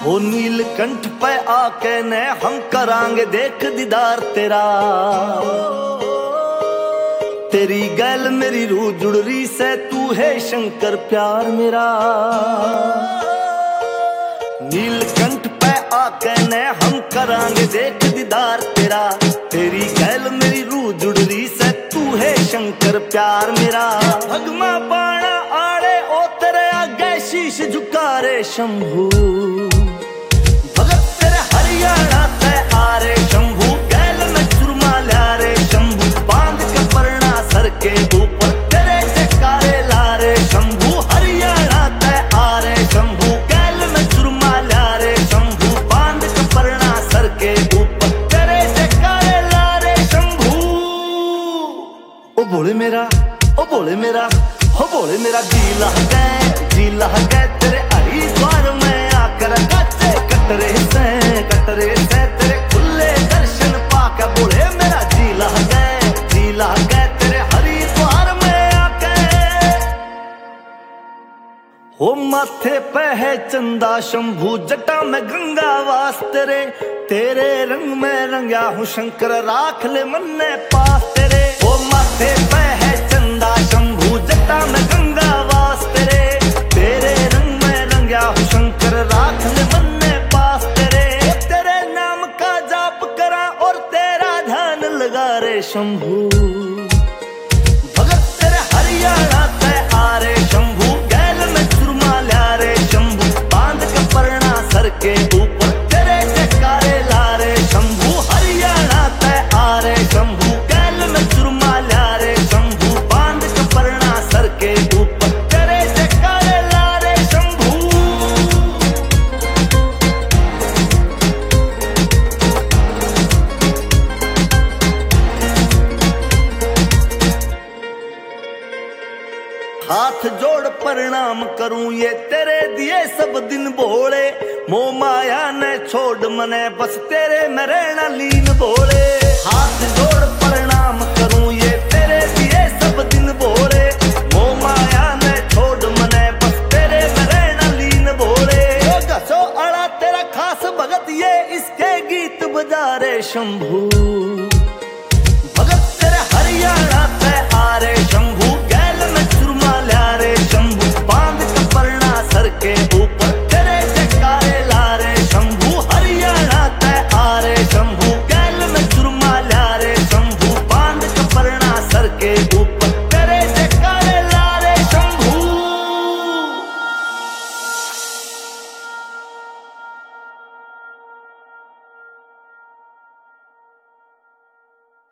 हो नीलकंठ पे आके ने हम करांगे देख दीदार तेरा। तेरी गैल मेरी रूह जुड़ रही से, तू है शंकर प्यार मेरा। नीलकंठ पे आके ने हम करांगे देख दीदार तेरा। तेरी गैल मेरी रूह जुड़ रही से, तू है शंकर प्यार मेरा। भगमा बाणा आड़े ओ तेरे आगे शीश झुका रे शंभू। भगत तेरे हरियाणा से आ रे शंभू, गैल में चुरमा ला रे शंभू। बांध के परना सर के ऊपर तेरे जयकारे ला रे शंभू। हरियाणा से आ रे शंभू, गैल में चुरमा ला रे शंभू। बांध के परना सर के ऊपर तेरे जयकारे ला रे शंभू। ओ भोले मेरा, ओ भोले मेरा, हो भोले मेरा जी लह गए तेरे हरिद्वार में आकर। कटरे से तेरे खुले दर्शन पाकर। भोले मेरा जी लह गए तेरे हरिद्वार में आके। हो माथे पे है चंदा शंभू, जटा में गंगा वास तेरे। तेरे रंग में रंगा हूँ शंकर, राख ले मन ने पास तेरे। हो माथे पे है चंदा शंभू, जटा में गंगा वास तेरे। तेरे रंग में रंगा हूँ शंकर, राख ले मन ने पास तेरे। तेरे नाम का जाप करा और तेरा ध्यान लगा रे शंभू। भगत तेरे हरियाणा से आ रे शंभू, गैल में चुरमा ला रे शंभू। बांध के परना सर के ऊपर तेरे जयकारे ला रे शंभू। हरियाणा से आ रे शंभू, गैल में चुरमा ला रे शंभू। बांध के परना सर के ऊपर तेरे जयकारे ला रे शंभू। हाथ जोड़ प्रणाम करूं ये तेरे दिए सब दिन भोले। मोह माया ने छोड़ मने बस तेरे में रहना लीन भोले। हाथ जोड़ प्रणाम करूं ये तेरे दिए सब दिन भोले। मोह माया ने छोड़ मने बस तेरे में रहना लीन भोले। घसो अड़ा तेरा खास भगत ये इसके गीत बजा रे शंभू।